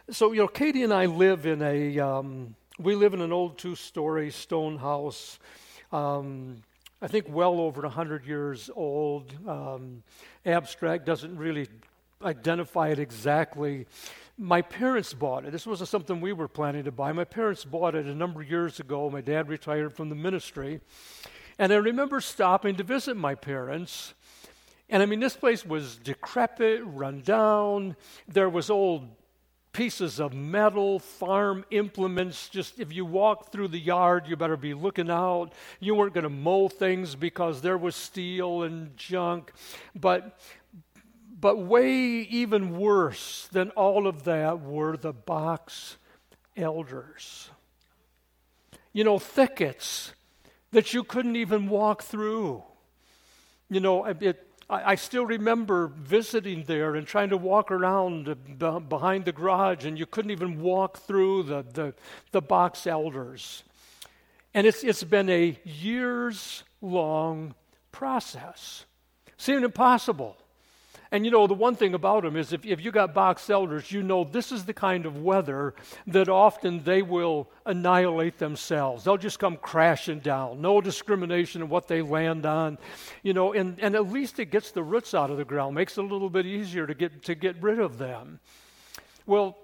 So, Katie and I live in we live in an old two-story stone house. I think well over 100 years old. Abstract doesn't really identify it exactly. My parents bought it. This wasn't something we were planning to buy. My parents bought it a number of years ago. My dad retired from the ministry. And I remember stopping to visit my parents. And I mean, this place was decrepit, run down. There was old pieces of metal, farm implements. Just if you walked through the yard, you better be looking out. You weren't going to mow things because there was steel and junk. But way even worse than all of that were the box elders. Thickets that you couldn't even walk through. I still remember visiting there and trying to walk around behind the garage, and you couldn't even walk through the box elders. And it's been a years-long process. Seemed impossible. And the one thing about them is if you got box elders, this is the kind of weather that often they will annihilate themselves. They'll just come crashing down. No discrimination in what they land on. And at least it gets the roots out of the ground, makes it a little bit easier to get rid of them. Well,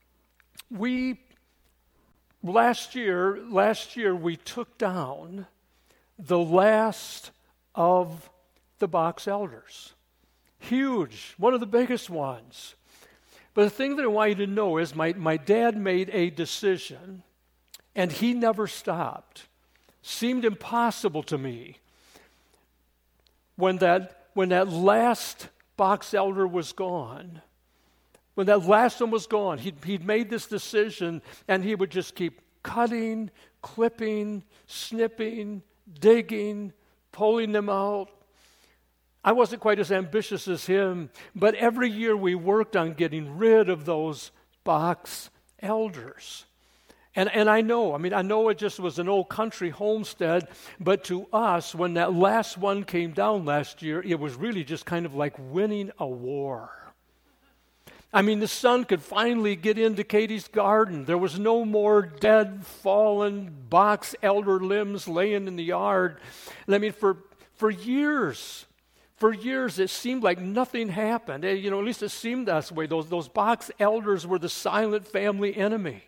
last year we took down the last of the box elders. Huge, one of the biggest ones. But the thing that I want you to know is my dad made a decision, and he never stopped. Seemed impossible to me. When that last box elder was gone, when that last one was gone, he'd made this decision, and he would just keep cutting, clipping, snipping, digging, pulling them out. I wasn't quite as ambitious as him, but every year we worked on getting rid of those box elders. And I know it just was an old country homestead, but to us, when that last one came down last year, it was really just kind of like winning a war. The sun could finally get into Katie's garden. There was no more dead, fallen box elder limbs laying in the yard. And for years, it seemed like nothing happened. At least it seemed that way. Those box elders were the silent family enemy.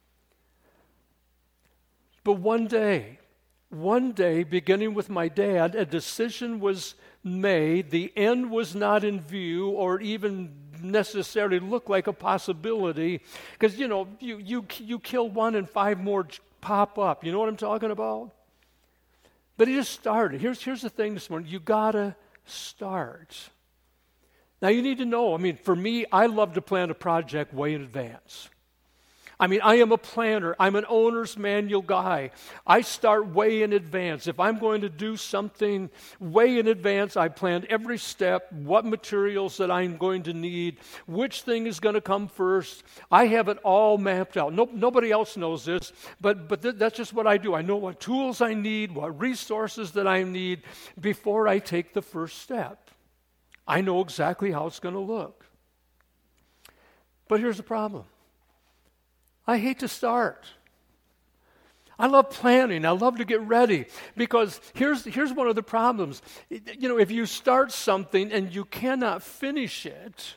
But one day, beginning with my dad, a decision was made. The end was not in view or even necessarily looked like a possibility. Because, you kill one and 5 more pop up. You know what I'm talking about? But it just started. Here's the thing this morning. You got to start. Now you need to know, for me, I love to plan a project way in advance. I am a planner. I'm an owner's manual guy. I start way in advance. If I'm going to do something way in advance, I plan every step, what materials that I'm going to need, which thing is going to come first. I have it all mapped out. Nobody else knows this, but that's just what I do. I know what tools I need, what resources that I need before I take the first step. I know exactly how it's going to look. But here's the problem. I hate to start. I love planning. I love to get ready because here's one of the problems. If you start something and you cannot finish it,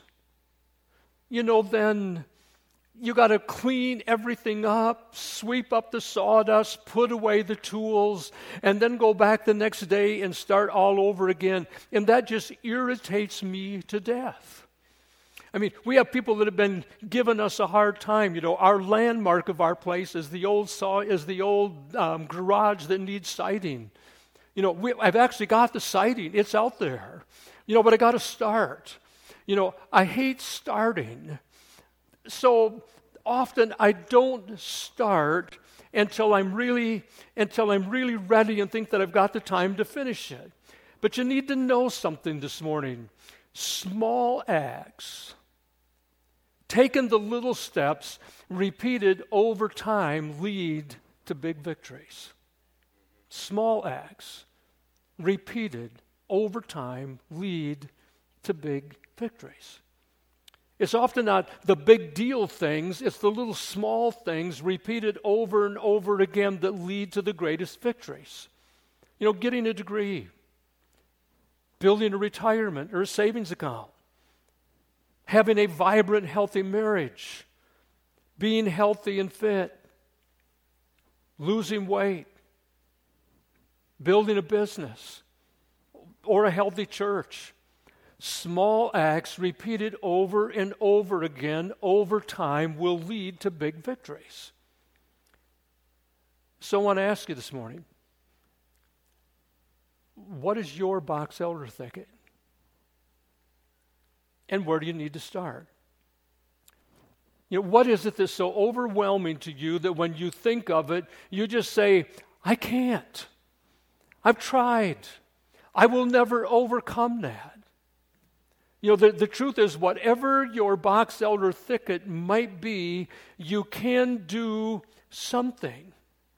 then you got to clean everything up, sweep up the sawdust, put away the tools, and then go back the next day and start all over again. And that just irritates me to death. We have people that have been giving us a hard time. Our landmark of our place is the old garage that needs siding. I've actually got the siding. It's out there. But I got to start. I hate starting. So often I don't start until I'm really ready and think that I've got the time to finish it. But you need to know something this morning. Small acts, taken the little steps, repeated over time, lead to big victories. Small acts, repeated over time, lead to big victories. It's often not the big deal things, it's the little small things repeated over and over again that lead to the greatest victories. Getting a degree, building a retirement or a savings account, having a vibrant, healthy marriage, being healthy and fit, losing weight, building a business, or a healthy church. Small acts repeated over and over again over time will lead to big victories. So I want to ask you this morning, what is your box elder thicket? And where do you need to start? What is it that's so overwhelming to you that when you think of it, you just say, I can't. I've tried. I will never overcome that. The truth is, whatever your box elder thicket might be, you can do something.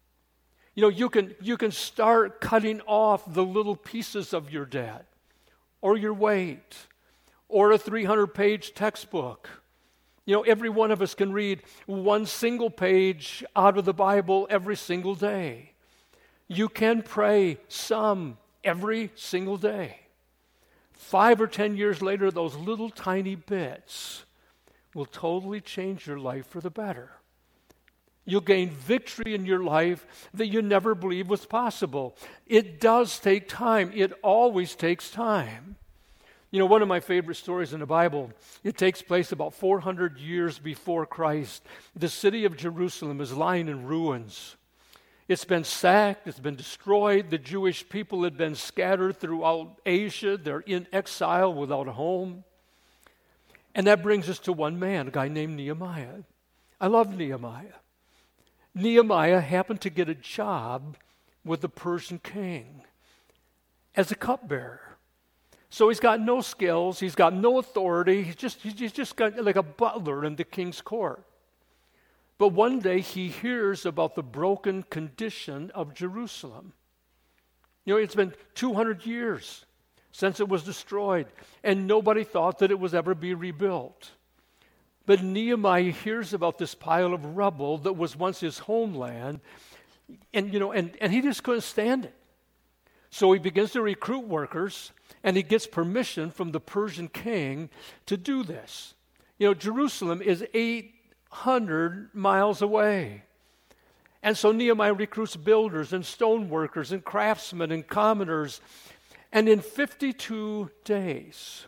You can start cutting off the little pieces of your debt, or your weight, or a 300-page textbook. Every one of us can read one single page out of the Bible every single day. You can pray some every single day. 5 or 10 years later, those little tiny bits will totally change your life for the better. You'll gain victory in your life that you never believed was possible. It does take time. It always takes time. One of my favorite stories in the Bible, it takes place about 400 years before Christ. The city of Jerusalem is lying in ruins. It's been sacked, it's been destroyed. The Jewish people had been scattered throughout Asia. They're in exile without a home. And that brings us to one man, a guy named Nehemiah. I love Nehemiah. Nehemiah happened to get a job with the Persian king as a cupbearer. So he's got no skills, he's got no authority, he's just got like a butler in the king's court. But one day he hears about the broken condition of Jerusalem. It's been 200 years since it was destroyed, and nobody thought that it was ever be rebuilt. But Nehemiah hears about this pile of rubble that was once his homeland, and he just couldn't stand it. So he begins to recruit workers, and he gets permission from the Persian king to do this. Jerusalem is 800 miles away. And so Nehemiah recruits builders and stone workers and craftsmen and commoners. And in 52 days,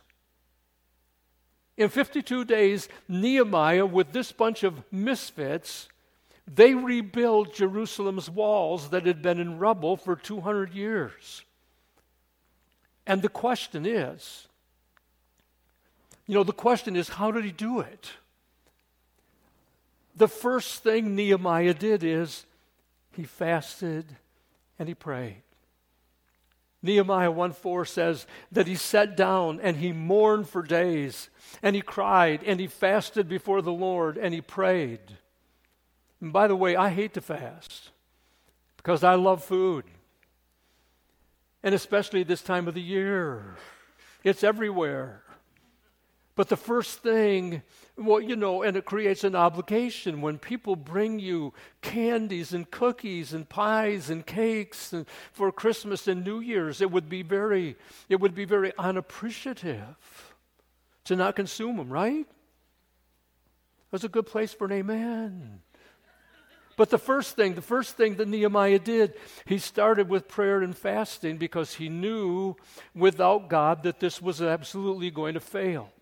Nehemiah, with this bunch of misfits, they rebuild Jerusalem's walls that had been in rubble for 200 years. And the question is, how did he do it? The first thing Nehemiah did is he fasted and he prayed. Nehemiah 1:4 says that he sat down and he mourned for days, and he cried and he fasted before the Lord and he prayed. And by the way, I hate to fast because I love food. And especially this time of the year. It's everywhere. But the first thing, and it creates an obligation when people bring you candies and cookies and pies and cakes and for Christmas and New Year's. It would be very unappreciative to not consume them, right? That's a good place for an amen. But the first thing that Nehemiah did, he started with prayer and fasting because he knew without God that this was absolutely going to fail.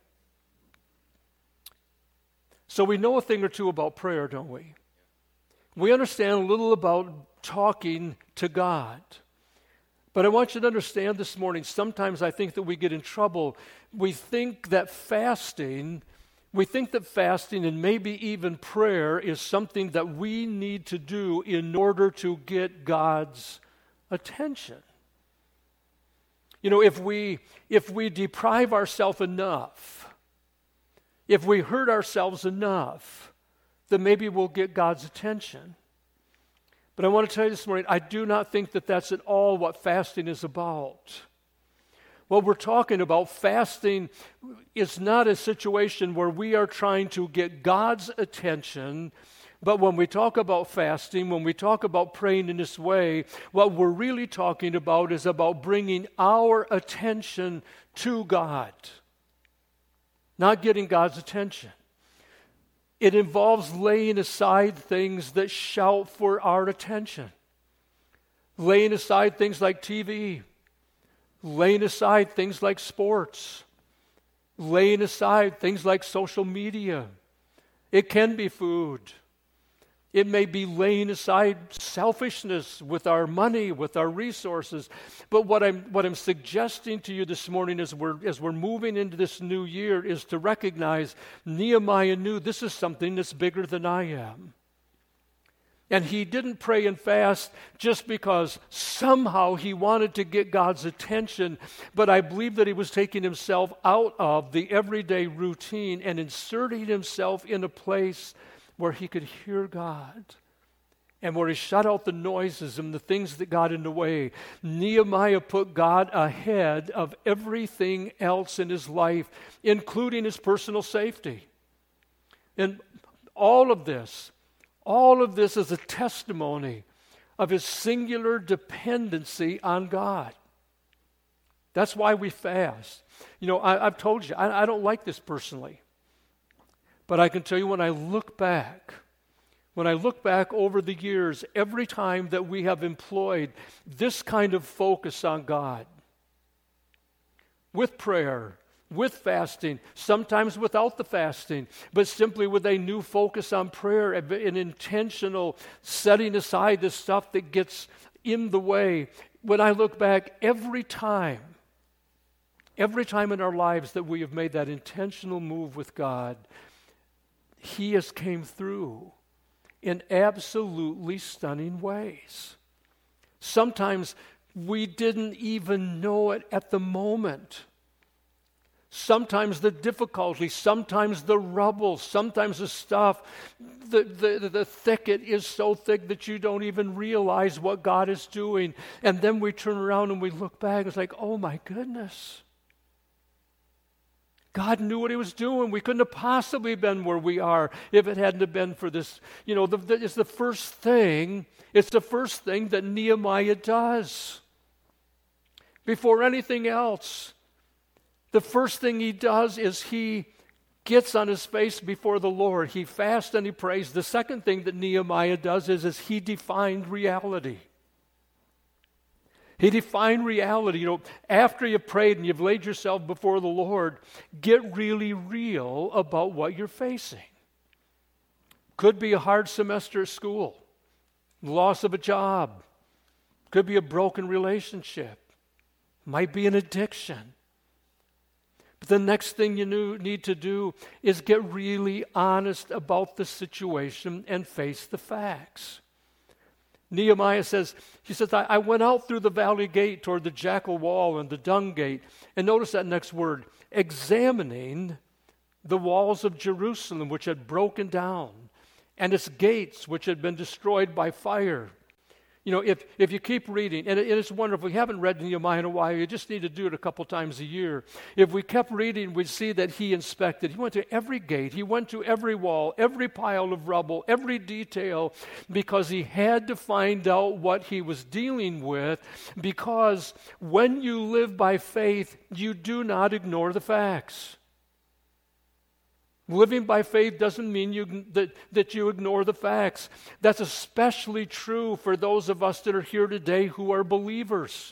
So we know a thing or two about prayer, don't we? We understand a little about talking to God. But I want you to understand this morning, sometimes I think that we get in trouble. We think that fasting and maybe even prayer is something that we need to do in order to get God's attention. If we deprive ourselves enough, if we hurt ourselves enough, then maybe we'll get God's attention. But I want to tell you this morning, I do not think that that's at all what fasting is about. What we're talking about, fasting, is not a situation where we are trying to get God's attention. But when we talk about fasting, when we talk about praying in this way, what we're really talking about is about bringing our attention to God, not getting God's attention. It involves laying aside things that shout for our attention, laying aside things like TV, laying aside things like sports, laying aside things like social media. It can be food. It may be laying aside selfishness with our money, with our resources. But what I'm suggesting to you this morning as we're moving into this new year is to recognize Nehemiah knew this is something that's bigger than I am. And he didn't pray and fast just because somehow he wanted to get God's attention, but I believe that he was taking himself out of the everyday routine and inserting himself in a place where he could hear God and where he shut out the noises and the things that got in the way. Nehemiah put God ahead of everything else in his life, including his personal safety. And all of this is a testimony of his singular dependency on God. That's why we fast. I've told you, I don't like this personally. But I can tell you when I look back over the years, every time that we have employed this kind of focus on God, with prayer, with fasting, sometimes without the fasting, but simply with a new focus on prayer, an intentional setting aside the stuff that gets in the way. When I look back, every time in our lives that we have made that intentional move with God, He has came through in absolutely stunning ways. Sometimes we didn't even know it at the moment. Sometimes the difficulty, sometimes the rubble, sometimes the stuff, the thicket is so thick that you don't even realize what God is doing. And then we turn around and we look back, it's like, oh my goodness. God knew what He was doing. We couldn't have possibly been where we are if it hadn't have been for this. It's the first thing that Nehemiah does. Before anything else, the first thing he does is he gets on his face before the Lord. He fasts and he prays. The second thing that Nehemiah does is he defined reality. He defined reality. After you've prayed and you've laid yourself before the Lord, get really real about what you're facing. Could be a hard semester at school, loss of a job, could be a broken relationship, might be an addiction. But the next thing you need to do is get really honest about the situation and face the facts. Nehemiah says, I went out through the valley gate toward the jackal wall and the dung gate. And notice that next word, examining the walls of Jerusalem, which had broken down, and its gates, which had been destroyed by fire. If you keep reading, and it's wonderful, if you haven't read Nehemiah in a while, you just need to do it a couple times a year. If we kept reading, we'd see that he inspected. He went to every gate. He went to every wall, every pile of rubble, every detail, because he had to find out what he was dealing with, because when you live by faith, you do not ignore the facts. Living by faith doesn't mean that you ignore the facts. That's especially true for those of us that are here today who are believers.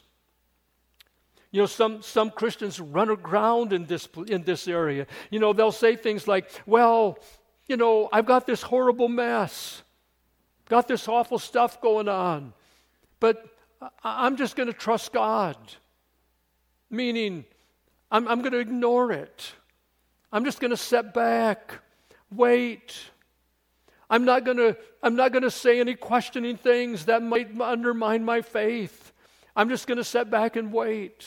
Some Christians run aground in this area. They'll say things like, well, I've got this horrible mess, got this awful stuff going on, but I'm just going to trust God. Meaning, I'm going to ignore it. I'm just going to sit back, wait. I'm not going to say any questioning things that might undermine my faith. I'm just going to sit back and wait.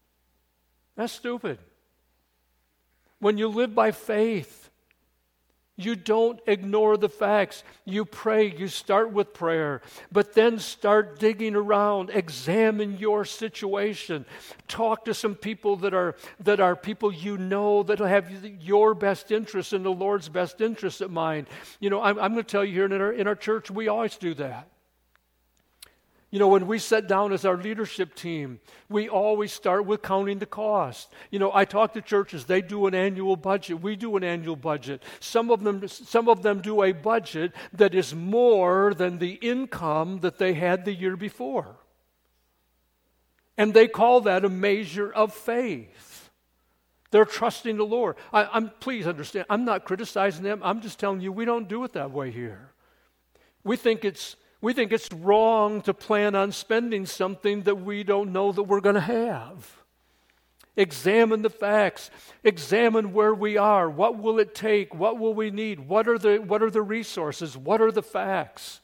That's stupid. When you live by faith, You don't ignore the facts. You pray. You start with prayer, but then start digging around. Examine your situation. Talk to some people that are people you know that have your best interest and the Lord's best interest at mind. I'm going to tell you here in our church, we always do that. When we sit down as our leadership team, we always start with counting the cost. I talk to churches, they do an annual budget. We do an annual budget. Some of them do a budget that is more than the income that they had the year before. And they call that a measure of faith. They're trusting the Lord. Please understand, I'm not criticizing them. I'm just telling you we don't do it that way here. We think it's wrong to plan on spending something that we don't know that we're going to have. Examine the facts. Examine where we are. What will it take? What will we need? What are the resources? What are the facts?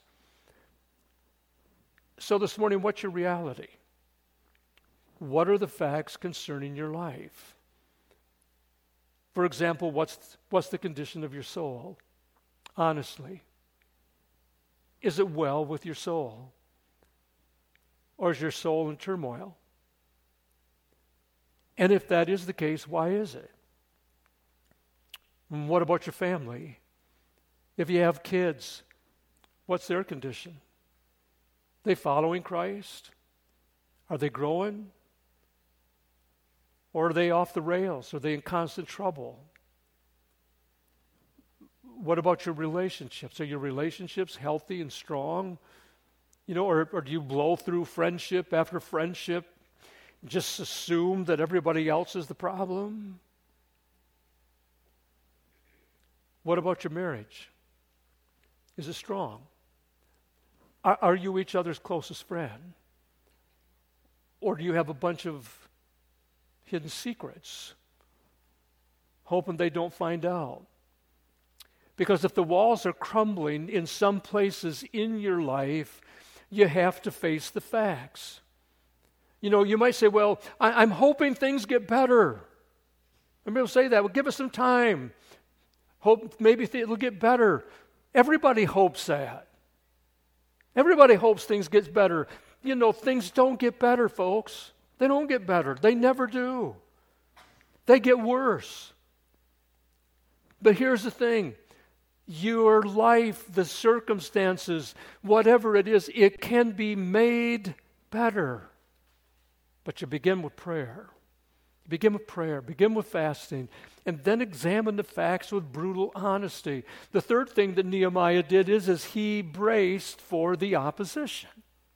So this morning, what's your reality? What are the facts concerning your life? For example, what's the condition of your soul? Honestly. Is it well with your soul? Or is your soul in turmoil? And if that is the case, why is it? And what about your family? If you have kids, what's their condition? Are they following Christ? Are they growing? Or are they off the rails? Are they in constant trouble? What about your relationships? Are your relationships healthy and strong? Or do you blow through friendship after friendship, just assume that everybody else is the problem? What about your marriage? Is it strong? Are you each other's closest friend? Or do you have a bunch of hidden secrets, hoping they don't find out? Because if the walls are crumbling in some places in your life, you have to face the facts. You might say, well, I'm hoping things get better. And people say that. Well, give us some time. Hope maybe it'll get better. Everybody hopes that. Everybody hopes things get better. Things don't get better, folks. They don't get better. They never do. They get worse. But here's the thing. Your life, the circumstances, whatever it is, it can be made better. But you begin with prayer. Begin with prayer. Begin with fasting. And then examine the facts with brutal honesty. The third thing that Nehemiah did is he braced for the opposition.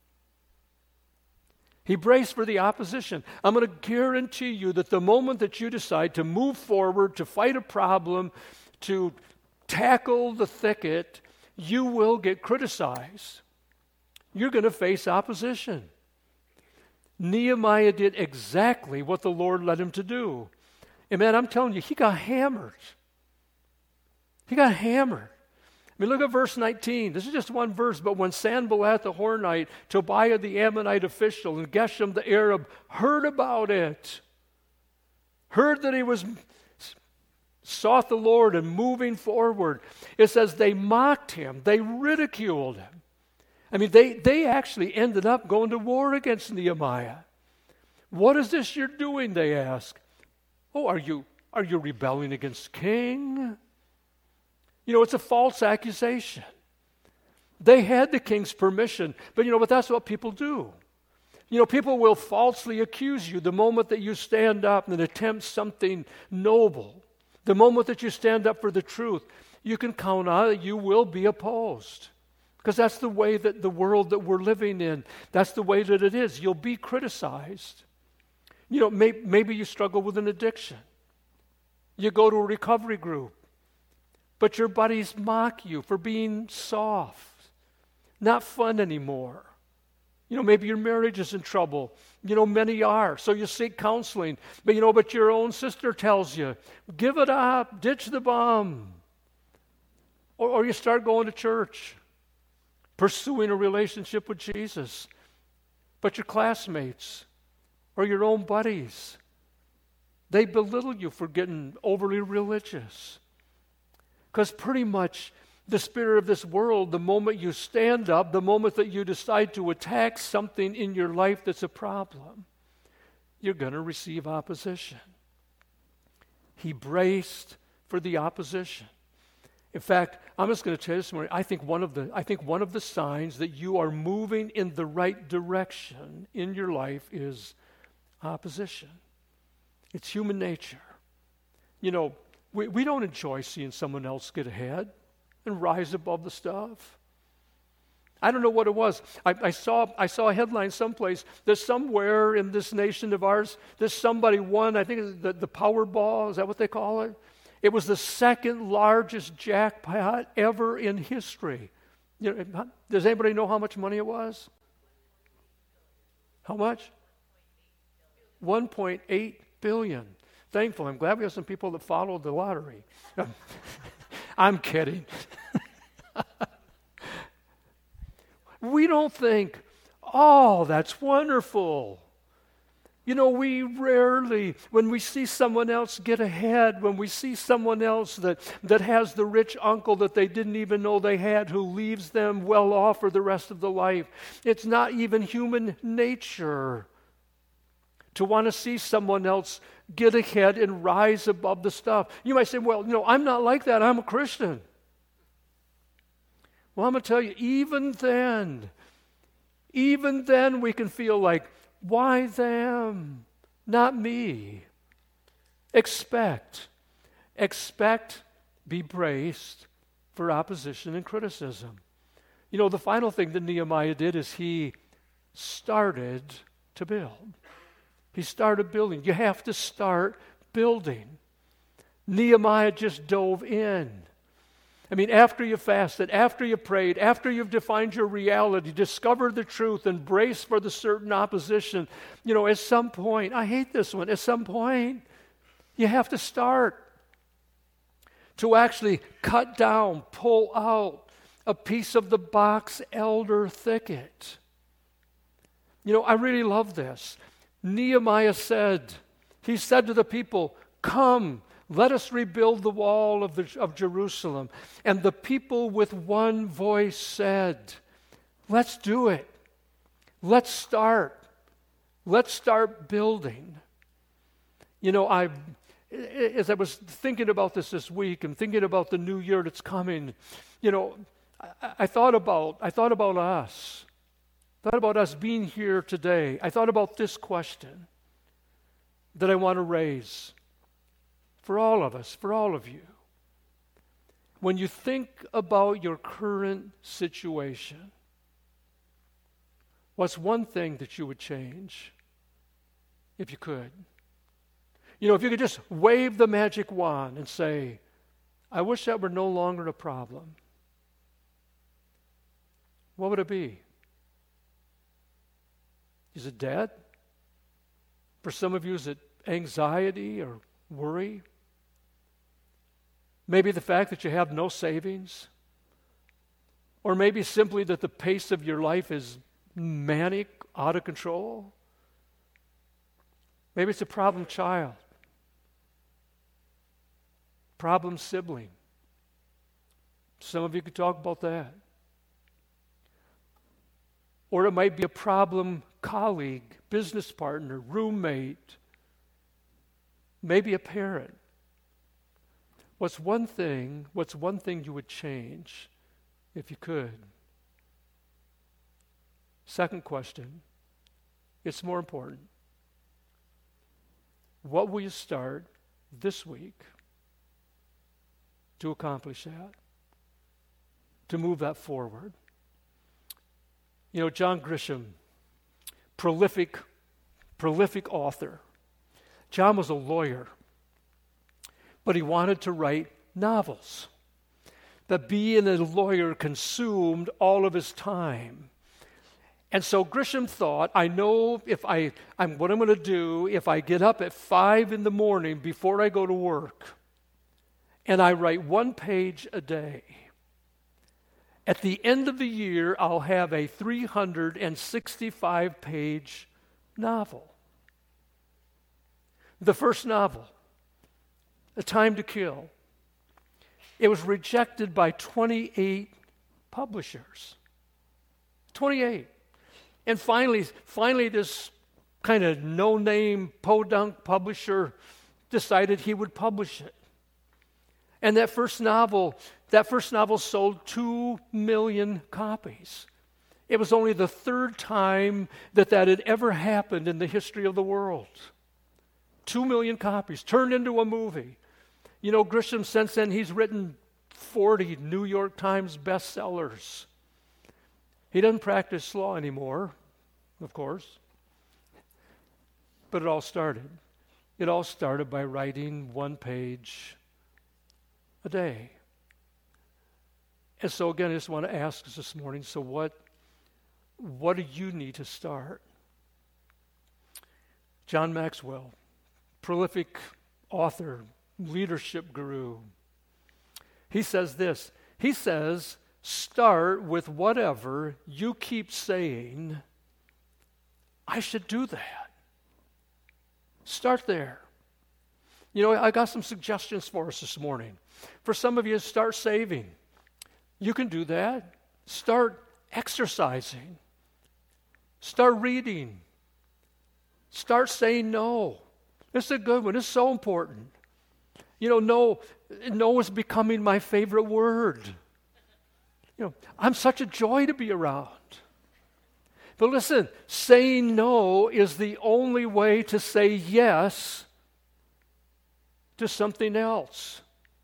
He braced for the opposition. I'm going to guarantee you that the moment that you decide to move forward, to fight a problem, to tackle the thicket, you will get criticized. You're going to face opposition. Nehemiah did exactly what the Lord led him to do. And man, I'm telling you, he got hammered. He got hammered. Look at verse 19. This is just one verse, but when Sanballat the Horonite, Tobiah the Ammonite official, and Geshem the Arab heard about it, heard that he sought the Lord and moving forward, it says they mocked him, they ridiculed him. They actually ended up going to war against Nehemiah. What is this you're doing, they ask. Oh, are you rebelling against the king? It's a false accusation. They had the king's permission, but that's what people do. People will falsely accuse you the moment that you stand up and attempt something noble. The moment that you stand up for the truth, you can count on it, you will be opposed. Because that's the way that the world that we're living in, that's the way that it is. You'll be criticized. Maybe you struggle with an addiction. You go to a recovery group, but your buddies mock you for being soft, not fun anymore. Maybe your marriage is in trouble. Many are. So you seek counseling. But your own sister tells you, give it up, ditch the bum. Or you start going to church, pursuing a relationship with Jesus. But your classmates or your own buddies, they belittle you for getting overly religious. Because pretty much the spirit of this world, the moment you stand up, the moment that you decide to attack something in your life that's a problem, you're going to receive opposition. He braced for the opposition. In fact, I'm just going to tell you this morning, I think one of the signs that you are moving in the right direction in your life is opposition. It's human nature. You know, we don't enjoy seeing someone else get ahead and rise above the stuff. I don't know what it was. I saw a headline someplace that somewhere in this nation of ours, that somebody won, I think the Powerball, is that what they call it? It was the second largest jackpot ever in history. You know, does anybody know how much money it was? How much? 1.8 billion. Thankful. I'm glad we have some people that followed the lottery. I'm kidding. We don't think, oh, that's wonderful. You know, we rarely, when we see someone else get ahead, when we see someone else that has the rich uncle that they didn't even know they had, who leaves them well off for the rest of the life, it's not even human nature to want to see someone else get ahead and rise above the stuff. You might say, well, no, I'm not like that. I'm a Christian. Well, I'm going to tell you, even then we can feel like, why them? Not me. Expect, be braced for opposition and criticism. You know, the final thing that Nehemiah did is he started to build. He started building. You have to start building. Nehemiah just dove in. I mean, after you fasted, after you prayed, after you've defined your reality, discovered the truth, and braced for the certain opposition, you know, at some point, I hate this one, at some point, you have to start to actually cut down, pull out a piece of the box elder thicket. You know, I really love this. Nehemiah said to the people, come, let us rebuild the wall of Jerusalem. And the people with one voice said, let's do it. Let's start. Let's start building. You know, as I was thinking about this week and thinking about the new year that's coming, you know, I thought about us. I thought about us being here today. I thought about this question that I want to raise for all of us, for all of you. When you think about your current situation, what's one thing that you would change if you could? You know, if you could just wave the magic wand and say, I wish that were no longer a problem, what would it be? Is it debt? For some of you, is it anxiety or worry? Maybe the fact that you have no savings? Or maybe simply that the pace of your life is manic, out of control? Maybe it's a problem child, problem sibling. Some of you could talk about that. Or it might be a problem colleague, business partner, roommate, maybe a parent. What's one thing you would change if you could? Second question, it's more important. What will you start this week to accomplish that? To move that forward? You know, John Grisham, prolific author. John was a lawyer, but he wanted to write novels. But being a lawyer consumed all of his time. And so Grisham thought, I know what I'm going to do if I get up at 5 a.m. before I go to work, and I write 1 page a day. At the end of the year, I'll have a 365-page novel. The first novel, A Time to Kill. It was rejected by 28 publishers. 28. And finally this kind of no-name podunk publisher decided he would publish it. And that first novel sold 2 million copies. It was only the third time that had ever happened in the history of the world. 2 million copies turned into a movie. You know, Grisham, since then, he's written 40 New York Times bestsellers. He doesn't practice law anymore, of course. But it all started by writing 1 page a day. And so again, I just want to ask us this morning, so what do you need to start? John Maxwell, prolific author, leadership guru. He says this. He says, start with whatever you keep saying, I should do that. Start there. You know, I got some suggestions for us this morning. For some of you, start saving. You can do that. Start exercising. Start reading. Start saying no. This is a good one. It's so important. You know, no is becoming my favorite word. You know, I'm such a joy to be around. But listen, saying no is the only way to say yes to something else.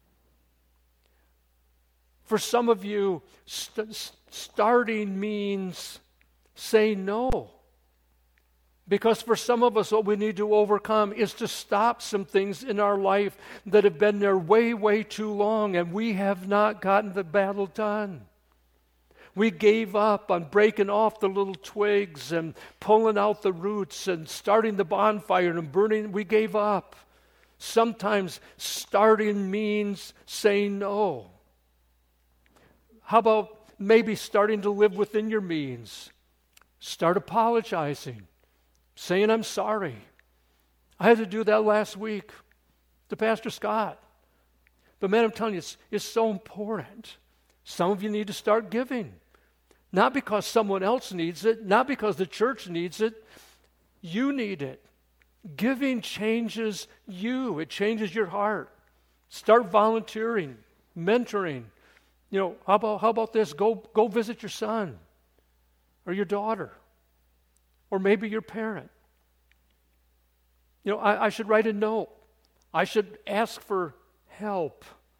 For some of you, starting means saying no. Because for some of us, what we need to overcome is to stop some things in our life that have been there way, way too long, and we have not gotten the battle done. We gave up on breaking off the little twigs and pulling out the roots and starting the bonfire and burning. We gave up. Sometimes starting means saying no. How about maybe starting to live within your means? Start apologizing, saying I'm sorry. I had to do that last week to Pastor Scott. But man, I'm telling you, it's so important. Some of you need to start giving. Not because someone else needs it, not because the church needs it. You need it. Giving changes you. It changes your heart. Start volunteering, mentoring. You know, how about this? Go visit your son or your daughter or maybe your parent. You know, I should write a note. I should ask for help.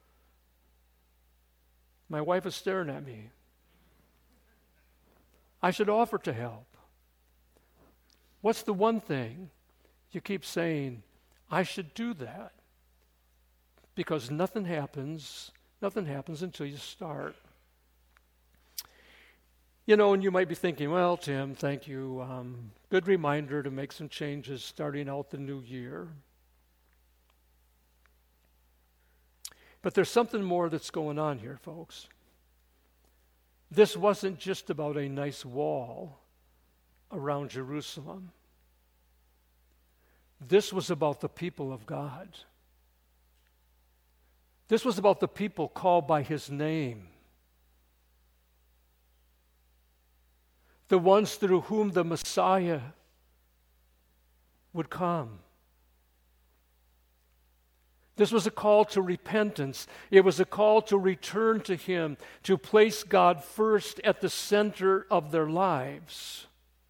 My wife is staring at me. I should offer to help. What's the one thing you keep saying, I should do that? Because nothing happens until you start. You know, and you might be thinking, well, Tim, thank you. Good reminder to make some changes starting out the new year. But there's something more that's going on here, folks. This wasn't just about a nice wall around Jerusalem. This was about the people of God. This was about the people called by His name. The ones through whom the Messiah would come. This was a call to repentance. It was a call to return to Him, to place God first at the center of their lives.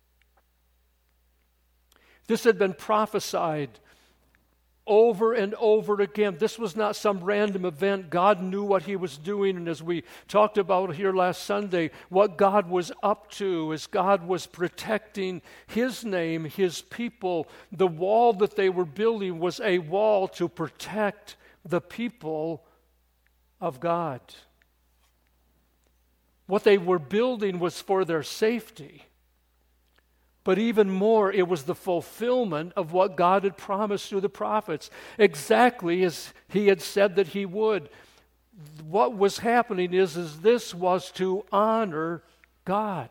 This had been prophesied over and over again. This was not some random event. God knew what He was doing, and as we talked about here last Sunday, what God was up to as God was protecting His name, His people. The wall that they were building was a wall to protect the people of God. What they were building was for their safety. But even more, it was the fulfillment of what God had promised through the prophets, exactly as He had said that He would. What was happening is this was to honor God.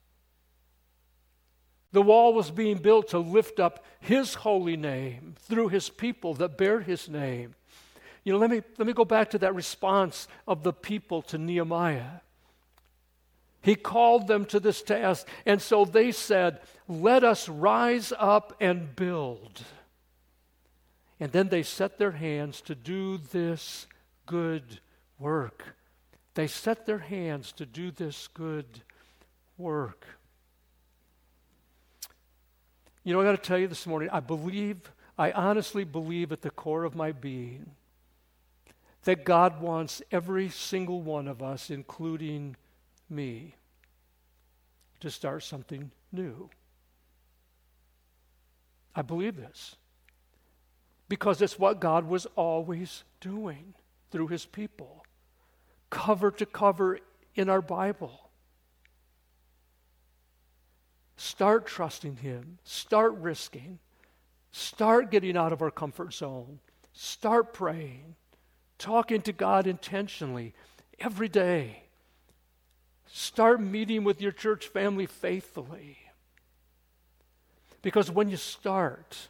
The wall was being built to lift up His holy name through His people that bear His name. Let me go back to that response of the people to Nehemiah. He called them to this task, and so they said, "Let us rise up and build." And then they set their hands to do this good work. They set their hands to do this good work. I got to tell you this morning, I honestly believe at the core of my being that God wants every single one of us, including me, to start something new. I believe this because it's what God was always doing through his people, cover to cover in our Bible. Start trusting him. Start risking. Start getting out of our comfort zone. Start praying. Talking to God intentionally every day. Start meeting with your church family faithfully. Because when you start,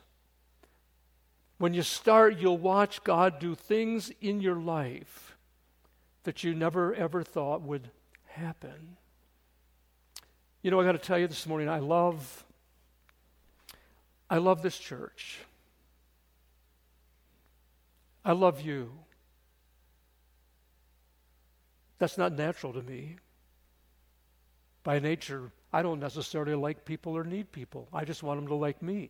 you'll watch God do things in your life that you never ever thought would happen. I got to tell you this morning, I love this church. I love you. That's not natural to me. By nature, I don't necessarily like people or need people. I just want them to like me.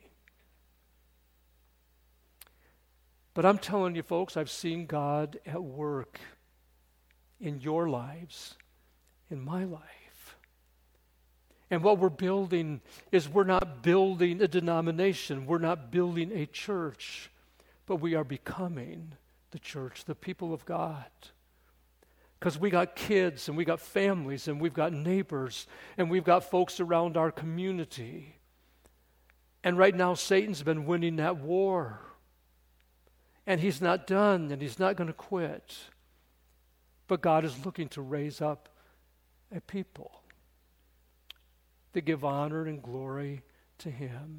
But I'm telling you, folks, I've seen God at work in your lives, in my life. And what we're building is we're not building a denomination. We're not building a church. But we are becoming the church, the people of God. Because we got kids and we got families and we've got neighbors and we've got folks around our community. And right now Satan's been winning that war. And he's not done and he's not going to quit. But God is looking to raise up a people to give honor and glory to him,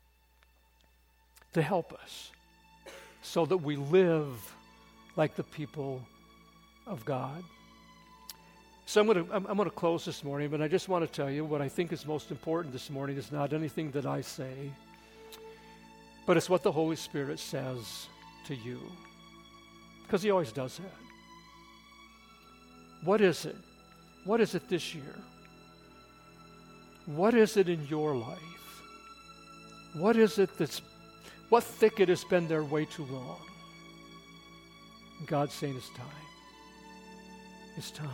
to help us so that we live like the people of God. So I'm going to close this morning, but I just want to tell you what I think is most important this morning is not anything that I say, but it's what the Holy Spirit says to you, because he always does that. What is it? What is it this year? What is it in your life? What is it what thicket has been there way too long? And God's saying it's time. It's time.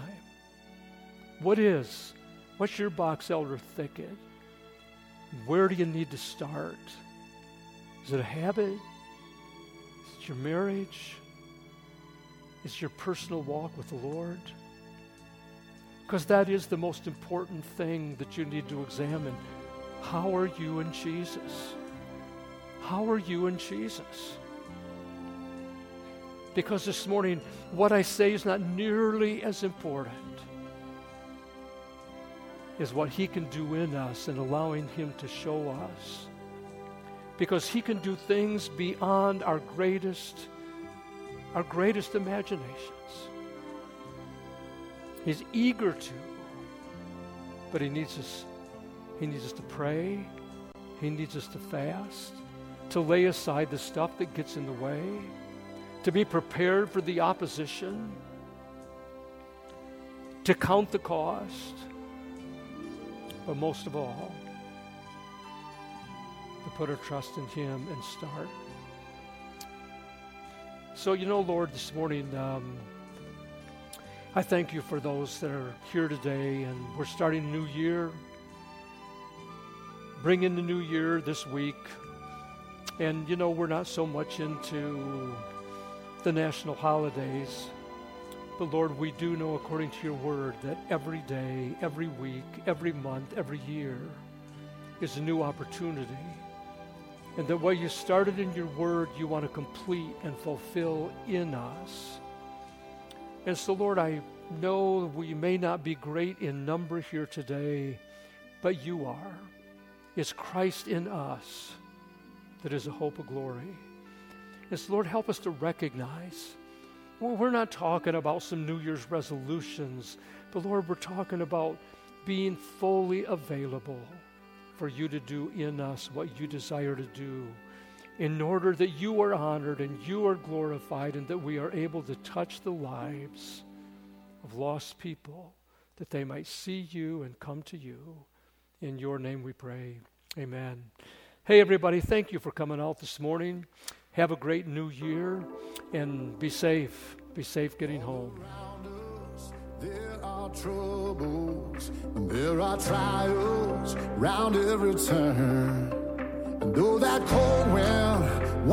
What's your box elder thicket? Where do you need to start? Is it a habit? Is it your marriage? Is it your personal walk with the Lord? Because that is the most important thing that you need to examine. How are you in Jesus? How are you in Jesus? Because this morning, what I say is not nearly as important as what he can do in us and allowing him to show us. Because he can do things beyond our greatest imaginations. He's eager to, but he needs us to pray. He needs us to fast, to lay aside the stuff that gets in the way, to be prepared for the opposition, to count the cost, but most of all, to put our trust in him and start. So, Lord, this morning, I thank you for those that are here today, and we're starting a new year. Bring in the new year this week. And, we're not so much into the national holidays. But, Lord, we do know, according to your word, that every day, every week, every month, every year is a new opportunity. And that what you started in your word, you want to complete and fulfill in us. And so, Lord, I know we may not be great in number here today, but you are. It's Christ in us that is a hope of glory. And so, Lord, help us to recognize Well, we're not talking about some New Year's resolutions, but Lord, we're talking about being fully available for you to do in us what you desire to do, in order that you are honored and you are glorified, and that we are able to touch the lives of lost people, that they might see you and come to you. In your name we pray. Amen. Hey, everybody, thank you for coming out this morning. Have a great new year, and be safe. Be safe getting home. There are troubles, and there are trials round every turn. And though that cold wind